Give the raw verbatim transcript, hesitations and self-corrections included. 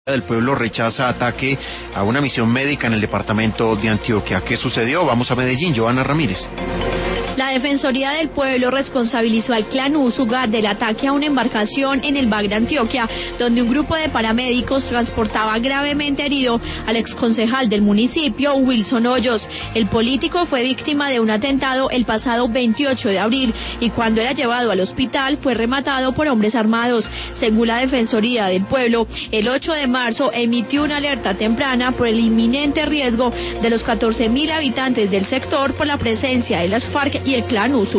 del Pueblo rechaza ataque a una misión médica en el departamento de Antioquia. ¿Qué sucedió? Vamos a Medellín, Joana Ramírez. La Defensoría del Pueblo responsabilizó al clan Usuga del ataque a una embarcación en el Bagre, Antioquia, donde un grupo de paramédicos transportaba gravemente herido al exconcejal del municipio, Wilson Hoyos. El político fue víctima de un atentado el pasado veintiocho de abril y cuando era llevado al hospital fue rematado por hombres armados. Según la Defensoría del Pueblo, el ocho de marzo emitió una alerta temprana por el inminente riesgo de los catorce mil habitantes del sector por la presencia de las FARC y el clan Usuga.